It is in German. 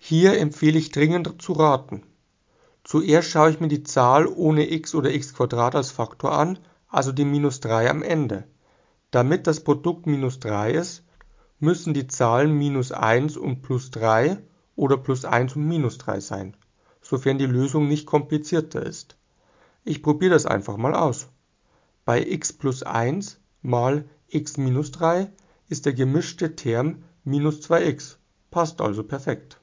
Hier empfehle ich dringend zu raten. Zuerst schaue ich mir die Zahl ohne x oder x² als Faktor an, also die minus 3 am Ende. Damit das Produkt minus 3 ist, müssen die Zahlen minus 1 und plus 3 oder plus 1 und minus 3 sein, sofern die Lösung nicht komplizierter ist. Ich probiere das einfach mal aus. Bei x plus 1 mal x minus 3 ist der gemischte Term minus 2x, passt also perfekt.